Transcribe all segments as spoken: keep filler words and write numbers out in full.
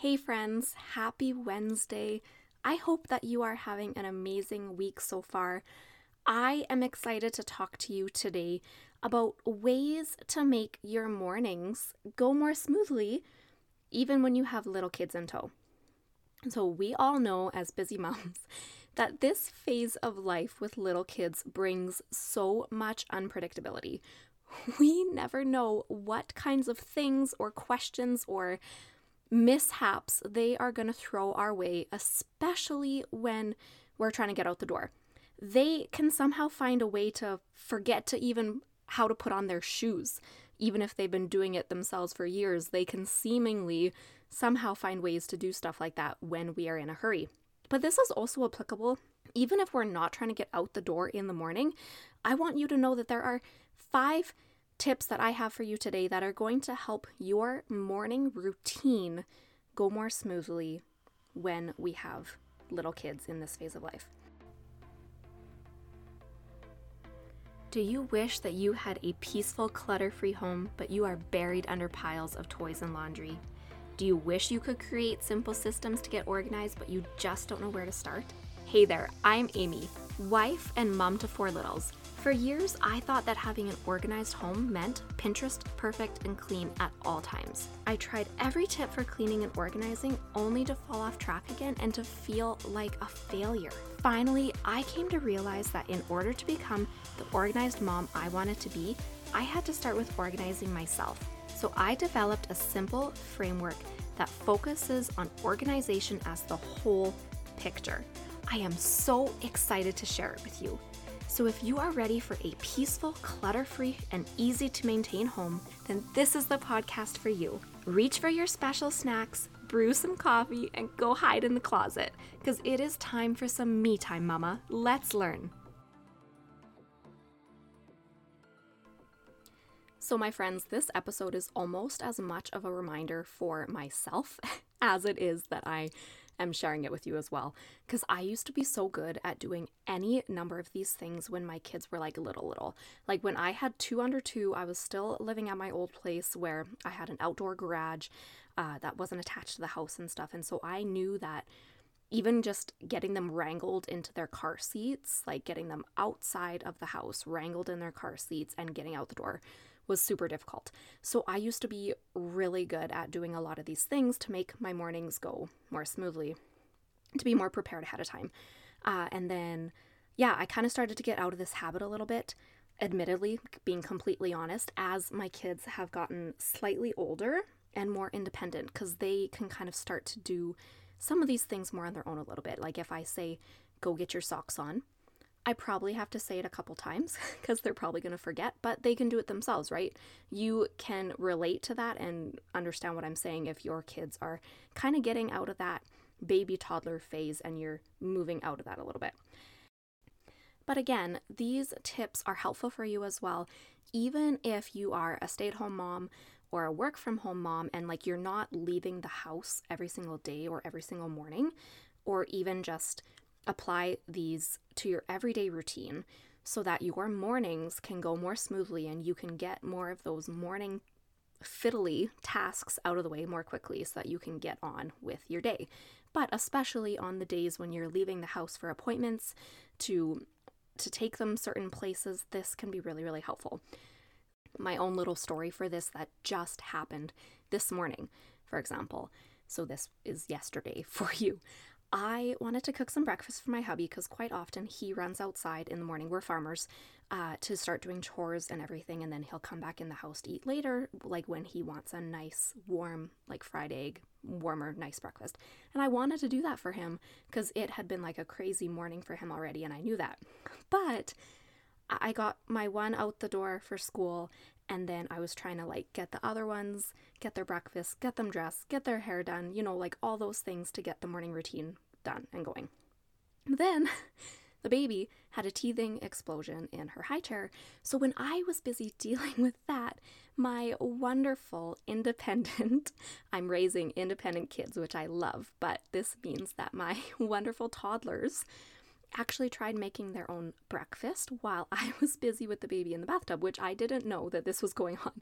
Hey friends, happy Wednesday. I hope that you are having an amazing week so far. I am excited to talk to you today about ways to make your mornings go more smoothly, even when you have little kids in tow. So we all know as busy moms that this phase of life with little kids brings so much unpredictability. We never know what kinds of things or questions or mishaps they are going to throw our way, especially when we're trying to get out the door. They can somehow find a way to forget to even how to put on their shoes. Even if they've been doing it themselves for years, they can seemingly somehow find ways to do stuff like that when we are in a hurry. But this is also applicable even if we're not trying to get out the door in the morning. I want you to know that there are five tips that I have for you today that are going to help your morning routine go more smoothly when we have little kids in this phase of life. Do you wish that you had a peaceful, clutter-free home, but you are buried under piles of toys and laundry? Do you wish you could create simple systems to get organized, but you just don't know where to start? Hey there, I'm Amy, wife and mom to four littles. For years, I thought that having an organized home meant Pinterest perfect and clean at all times. I tried every tip for cleaning and organizing only to fall off track again and to feel like a failure. Finally, I came to realize that in order to become the organized mom I wanted to be, I had to start with organizing myself. So I developed a simple framework that focuses on organization as the whole picture. I am so excited to share it with you. So if you are ready for a peaceful, clutter-free, and easy-to-maintain home, then this is the podcast for you. Reach for your special snacks, brew some coffee, and go hide in the closet, because it is time for some me time, mama. Let's learn. So my friends, this episode is almost as much of a reminder for myself as it is that I am sharing it with you as well, because I used to be so good at doing any number of these things when my kids were like little little. Like when I had two under two, I was still living at my old place where I had an outdoor garage uh, that wasn't attached to the house and stuff, and so I knew that even just getting them wrangled into their car seats, like getting them outside of the house, wrangled in their car seats and getting out the door was super difficult. So I used to be really good at doing a lot of these things to make my mornings go more smoothly, to be more prepared ahead of time. Uh, and then, yeah, I kind of started to get out of this habit a little bit, admittedly, being completely honest, as my kids have gotten slightly older and more independent, because they can kind of start to do some of these things more on their own a little bit. Like if I say, go get your socks on, I probably have to say it a couple times because they're probably going to forget, but they can do it themselves, right? You can relate to that and understand what I'm saying if your kids are kind of getting out of that baby toddler phase and you're moving out of that a little bit. But again, these tips are helpful for you as well, even if you are a stay-at-home mom or a work-from-home mom and like you're not leaving the house every single day or every single morning, or even just apply these to your everyday routine so that your mornings can go more smoothly and you can get more of those morning fiddly tasks out of the way more quickly so that you can get on with your day. But especially on the days when you're leaving the house for appointments to to take them certain places, this can be really, really helpful. My own little story for this that just happened this morning, for example. So this is yesterday for you. I wanted to cook some breakfast for my hubby because quite often he runs outside in the morning, we're farmers, uh, to start doing chores and everything, and then he'll come back in the house to eat later, like when he wants a nice, warm, like fried egg, warmer, nice breakfast. And I wanted to do that for him because it had been like a crazy morning for him already, and I knew that. But I got my one out the door for school, and then I was trying to like get the other ones, get their breakfast, get them dressed, get their hair done, you know, like all those things to get the morning routine done and going. Then the baby had a teething explosion in her high chair. So when I was busy dealing with that, my wonderful independent, I'm raising independent kids, which I love, but this means that my wonderful toddlers actually tried making their own breakfast while I was busy with the baby in the bathtub, which I didn't know that this was going on.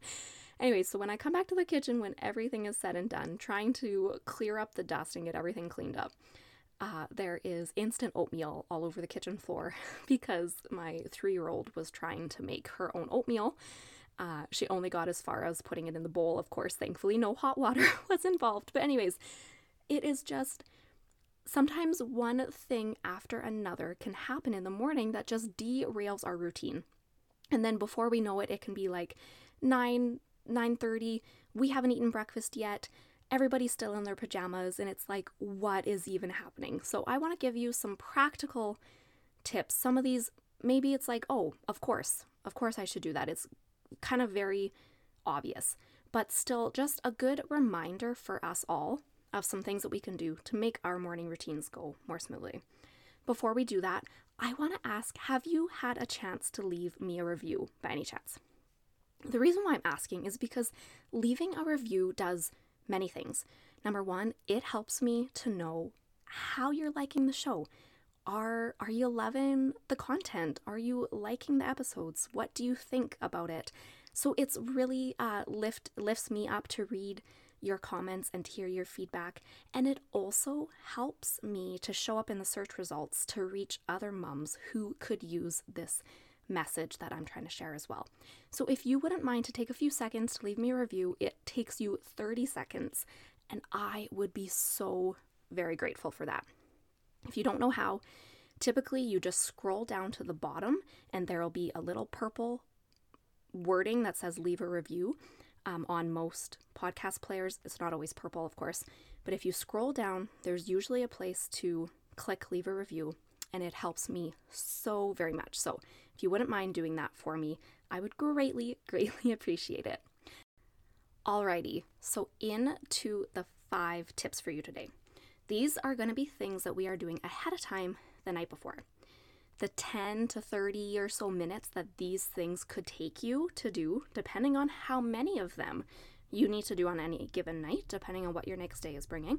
Anyway, so when I come back to the kitchen, when everything is said and done, trying to clear up the dust and get everything cleaned up, uh, there is instant oatmeal all over the kitchen floor because my three-year-old was trying to make her own oatmeal. Uh, she only got as far as putting it in the bowl. Of course, thankfully, no hot water was involved. But anyways, it is just sometimes one thing after another can happen in the morning that just derails our routine. And then before we know it, it can be like nine, nine thirty. We haven't eaten breakfast yet. Everybody's still in their pajamas. And it's like, what is even happening? So I want to give you some practical tips. Some of these, maybe it's like, oh, of course, of course I should do that. It's kind of very obvious, but still just a good reminder for us all of some things that we can do to make our morning routines go more smoothly. Before we do that, I want to ask, have you had a chance to leave me a review by any chance? The reason why I'm asking is because leaving a review does many things. Number one, it helps me to know how you're liking the show. Are are you loving the content? Are you liking the episodes? What do you think about it? So it's really uh, lift lifts me up to read your comments and to hear your feedback. And it also helps me to show up in the search results to reach other mums who could use this message that I'm trying to share as well. So if you wouldn't mind to take a few seconds to leave me a review, it takes you thirty seconds, and I would be so very grateful for that. If you don't know how, typically you just scroll down to the bottom and there will be a little purple wording that says leave a review. Um, on most podcast players, it's not always purple, of course, but if you scroll down, there's usually a place to click leave a review, and it helps me so very much. So if you wouldn't mind doing that for me, I would greatly, greatly appreciate it. Alrighty, so into the five tips for you today. These are going to be things that we are doing ahead of time the night before. The ten to thirty or so minutes that these things could take you to do, depending on how many of them you need to do on any given night, depending on what your next day is bringing,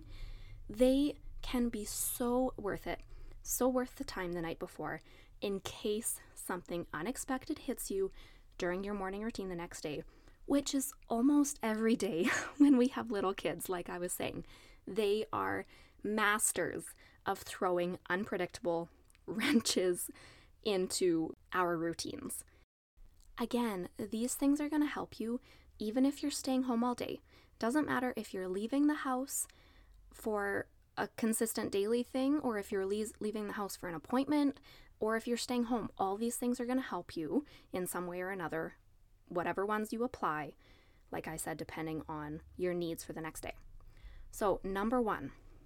they can be so worth it, so worth the time the night before in case something unexpected hits you during your morning routine the next day, which is almost every day when we have little kids, like I was saying. They are masters of throwing unpredictable wrenches into our routines. Again, these things are going to help you even if you're staying home all day. Doesn't matter if you're leaving the house for a consistent daily thing, or if you're le- leaving the house for an appointment, or if you're staying home. All these things are going to help you in some way or another, whatever ones you apply, like I said, depending on your needs for the next day. So number one,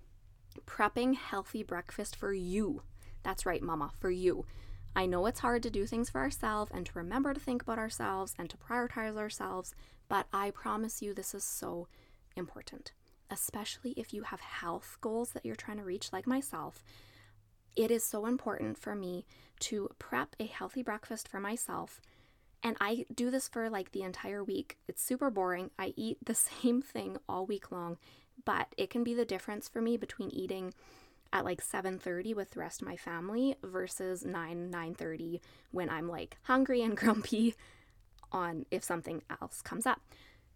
prepping healthy breakfast for you. That's right, mama, for you. I know it's hard to do things for ourselves and to remember to think about ourselves and to prioritize ourselves, but I promise you this is so important, especially if you have health goals that you're trying to reach, like myself. It is so important for me to prep a healthy breakfast for myself, and I do this for like the entire week. It's super boring. I eat the same thing all week long, but it can be the difference for me between eating at like seven thirty with the rest of my family versus nine, nine thirty when I'm like hungry and grumpy on if something else comes up.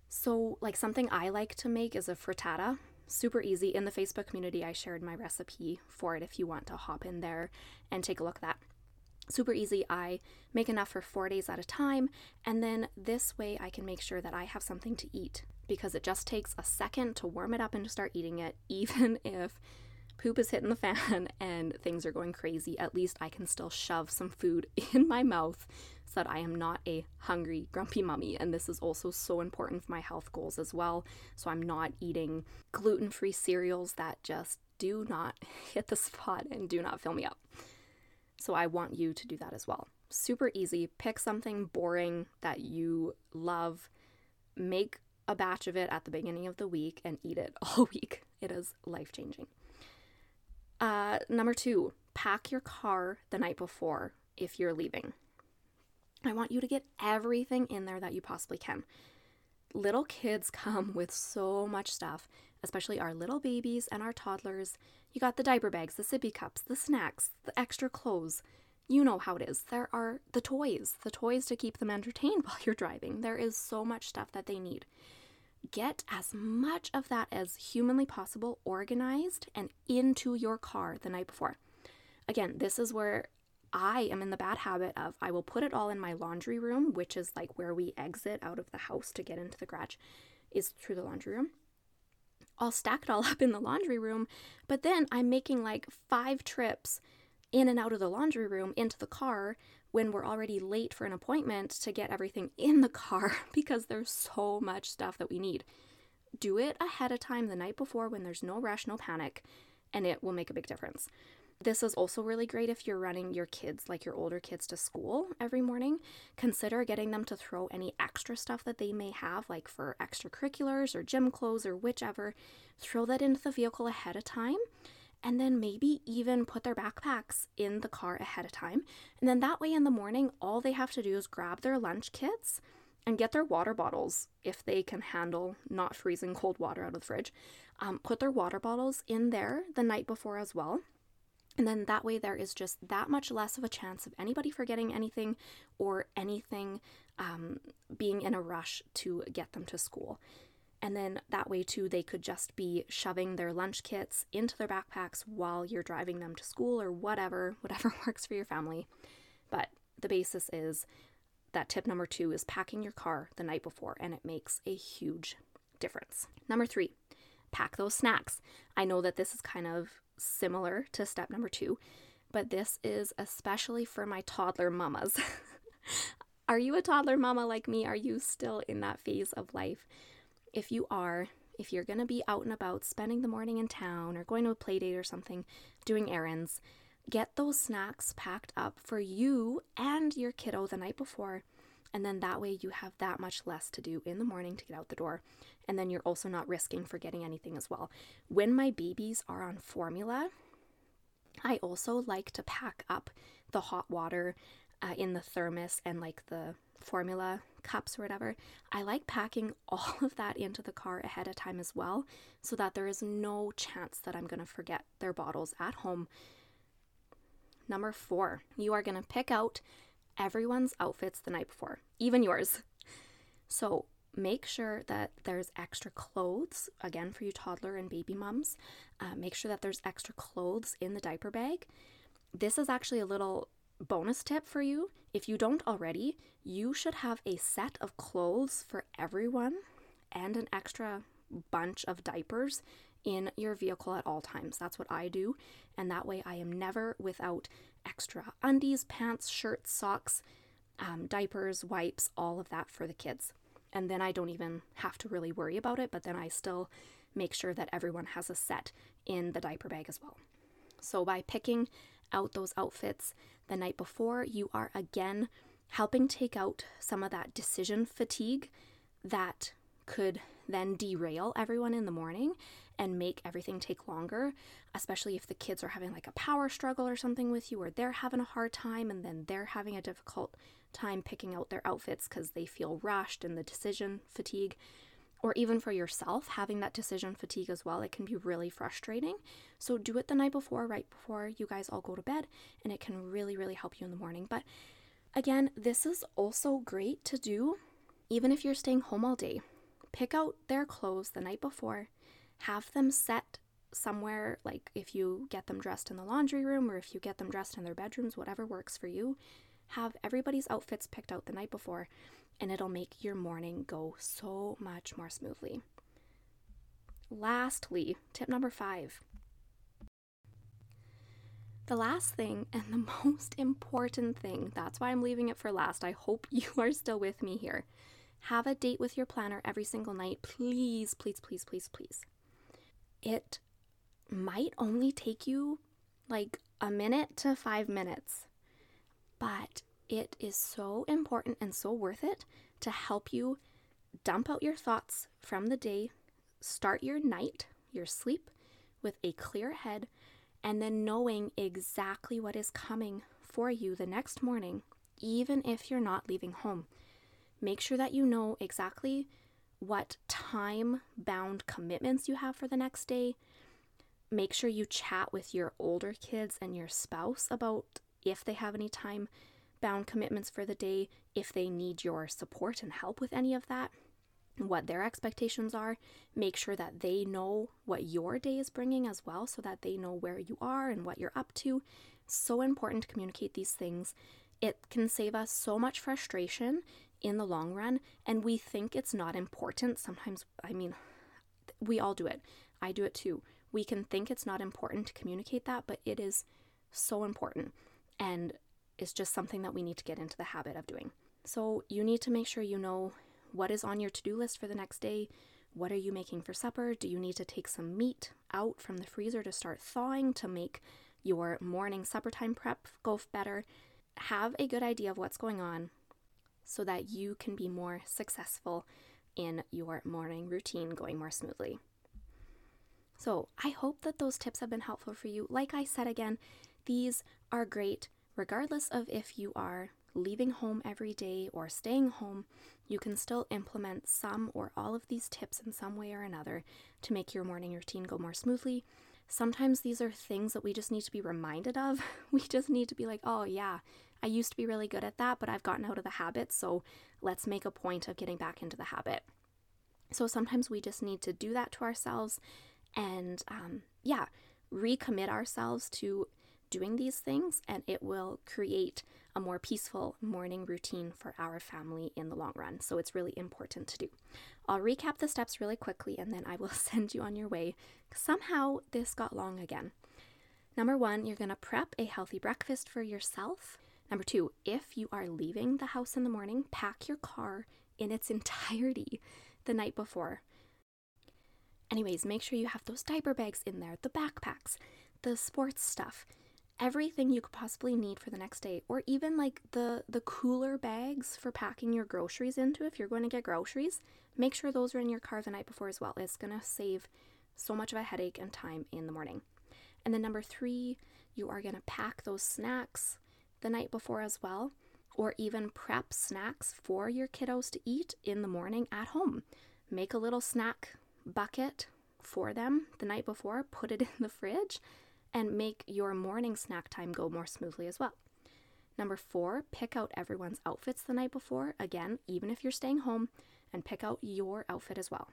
So like something I like to make is a frittata. Super easy. In the Facebook community, I shared my recipe for it if you want to hop in there and take a look at that. Super easy. I make enough for four days at a time, and then this way I can make sure that I have something to eat, because it just takes a second to warm it up and to start eating it. Even if poop is hitting the fan and things are going crazy, at least I can still shove some food in my mouth so that I am not a hungry, grumpy mummy. And this is also so important for my health goals as well. So I'm not eating gluten-free cereals that just do not hit the spot and do not fill me up. So I want you to do that as well. Super easy. Pick something boring that you love. Make a batch of it at the beginning of the week and eat it all week. It is life-changing. Uh, number two, pack your car the night before if you're leaving. I want you to get everything in there that you possibly can. Little kids come with so much stuff, especially our little babies and our toddlers. You got the diaper bags, the sippy cups, the snacks, the extra clothes. you know how it is. There are the toys, the toys to keep them entertained while you're driving. There is so much stuff that they need. Get as much of that as humanly possible organized and into your car the night before. Again, this is where I am in the bad habit of I will put it all in my laundry room, which is like where we exit out of the house to get into the garage, is through the laundry room. I'll stack it all up in the laundry room, but then I'm making like five trips in and out of the laundry room into the car when we're already late for an appointment to get everything in the car because there's so much stuff that we need. Do it ahead of time the night before when there's no rush, no panic, and it will make a big difference. This is also really great if you're running your kids, like your older kids, to school every morning. Consider getting them to throw any extra stuff that they may have, like for extracurriculars or gym clothes or whichever. Throw that into the vehicle ahead of time. And then maybe even put their backpacks in the car ahead of time. And then that way in the morning, all they have to do is grab their lunch kits and get their water bottles, if they can handle not freezing cold water out of the fridge. Um, put their water bottles in there the night before as well. And then that way there is just that much less of a chance of anybody forgetting anything or anything um, being in a rush to get them to school. And then that way too, they could just be shoving their lunch kits into their backpacks while you're driving them to school or whatever, whatever works for your family. But the basis is that tip number two is packing your car the night before, and it makes a huge difference. Number three, pack those snacks. I know that this is kind of similar to step number two, but this is especially for my toddler mamas. Are you a toddler mama like me? Are you still in that phase of life? If you are, if you're going to be out and about spending the morning in town or going to a play date or something, doing errands, get those snacks packed up for you and your kiddo the night before. And then that way you have that much less to do in the morning to get out the door. And then you're also not risking forgetting anything as well. When my babies are on formula, I also like to pack up the hot water uh, in the thermos and like the formula cups or whatever. I like packing all of that into the car ahead of time as well, so that there is no chance that I'm going to forget their bottles at home. Number four, you are going to pick out everyone's outfits the night before, even yours. So make sure that there's extra clothes, again for you toddler and baby mums. Uh, make sure that there's extra clothes in the diaper bag. This is actually a little bonus tip for you. If you don't already, you should have a set of clothes for everyone and an extra bunch of diapers in your vehicle at all times. That's what I do, and that way I am never without extra undies, pants, shirts, socks, um, diapers, wipes, all of that for the kids. And then I don't even have to really worry about it, but then I still make sure that everyone has a set in the diaper bag as well. So by picking out those outfits the night before, you are again helping take out some of that decision fatigue that could then derail everyone in the morning and make everything take longer, especially if the kids are having like a power struggle or something with you, or they're having a hard time and then they're having a difficult time picking out their outfits because they feel rushed and the decision fatigue. Or even for yourself, having that decision fatigue as well, it can be really frustrating. So do it the night before, right before you guys all go to bed, and it can really, really help you in the morning. But again, this is also great to do even if you're staying home all day. Pick out their clothes the night before, have them set somewhere, like if you get them dressed in the laundry room or if you get them dressed in their bedrooms, whatever works for you. Have everybody's outfits picked out the night before, and it'll make your morning go so much more smoothly. Lastly, tip number five. The last thing and the most important thing, that's why I'm leaving it for last. I hope you are still with me here. Have a date with your planner every single night. Please, please, please, please, please. It might only take you like a minute to five minutes, but it is so important and so worth it to help you dump out your thoughts from the day, start your night, your sleep, with a clear head, and then knowing exactly what is coming for you the next morning, even if you're not leaving home. Make sure that you know exactly what time-bound commitments you have for the next day. Make sure you chat with your older kids and your spouse about if they have any time bound commitments for the day, if they need your support and help with any of that, what their expectations are. Make sure that they know what your day is bringing as well, so that they know where you are and what you're up to. So important to communicate these things. It can save us so much frustration in the long run, and we think it's not important. Sometimes, I mean, we all do it. I do it too. We can think it's not important to communicate that, but it is so important, and it's just something that we need to get into the habit of doing. So you need to make sure you know what is on your to-do list for the next day. What are you making for supper? Do you need to take some meat out from the freezer to start thawing to make your morning supper time prep go better? Have a good idea of what's going on so that you can be more successful in your morning routine going more smoothly. So I hope that those tips have been helpful for you. Like I said again, these are great regardless of if you are leaving home every day or staying home. You can still implement some or all of these tips in some way or another to make your morning routine go more smoothly. Sometimes these are things that we just need to be reminded of. We just need to be like, oh yeah, I used to be really good at that, but I've gotten out of the habit, so let's make a point of getting back into the habit. So sometimes we just need to do that to ourselves and um, yeah, recommit ourselves to doing these things, and it will create a more peaceful morning routine for our family in the long run. So it's really important to do. I'll recap the steps really quickly and then I will send you on your way. Somehow this got long again. Number one, you're going to prep a healthy breakfast for yourself. Number two, if you are leaving the house in the morning, pack your car in its entirety the night before. Anyways, make sure you have those diaper bags in there, the backpacks, the sports stuff, everything you could possibly need for the next day, or even like the the cooler bags for packing your groceries into if you're going to get groceries. Make sure those are in your car the night before as well. It's going to save so much of a headache and time in the morning. And then number three, you are going to pack those snacks the night before as well, or even prep snacks for your kiddos to eat in the morning at home. Make a little snack bucket for them the night before, put it in the fridge, and make your morning snack time go more smoothly as well. Number four, pick out everyone's outfits the night before. Again, even if you're staying home, and pick out your outfit as well.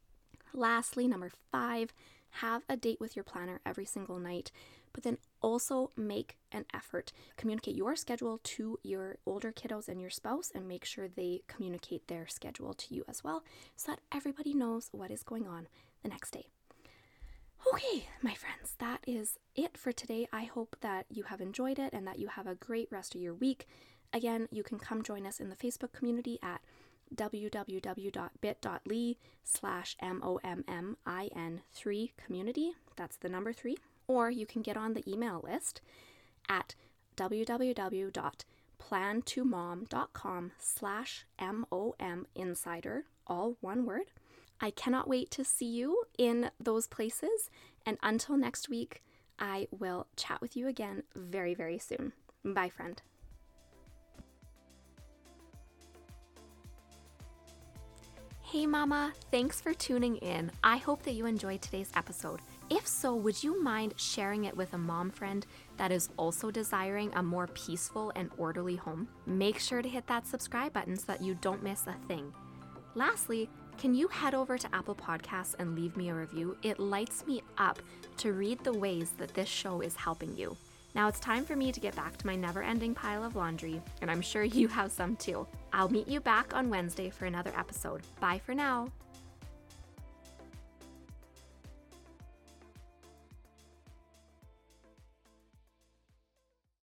Lastly, number five, have a date with your planner every single night, but then also make an effort. Communicate your schedule to your older kiddos and your spouse, and make sure they communicate their schedule to you as well, so that everybody knows what is going on the next day. Okay, my friends, that is it for today. I hope that you have enjoyed it and that you have a great rest of your week. Again, you can come join us in the Facebook community at www.bit.ly slash mommin3 community. That's the number three. Or you can get on the email list at www.plan2mom.com slash mominsider, all one word. I cannot wait to see you in those places. And until next week, I will chat with you again very, very soon. Bye, friend. Hey mama, thanks for tuning in. I hope that you enjoyed today's episode. If so, would you mind sharing it with a mom friend that is also desiring a more peaceful and orderly home? Make sure to hit that subscribe button so that you don't miss a thing. Lastly, can you head over to Apple Podcasts and leave me a review? It lights me up to read the ways that this show is helping you. Now it's time for me to get back to my never-ending pile of laundry, and I'm sure you have some too. I'll meet you back on Wednesday for another episode. Bye for now.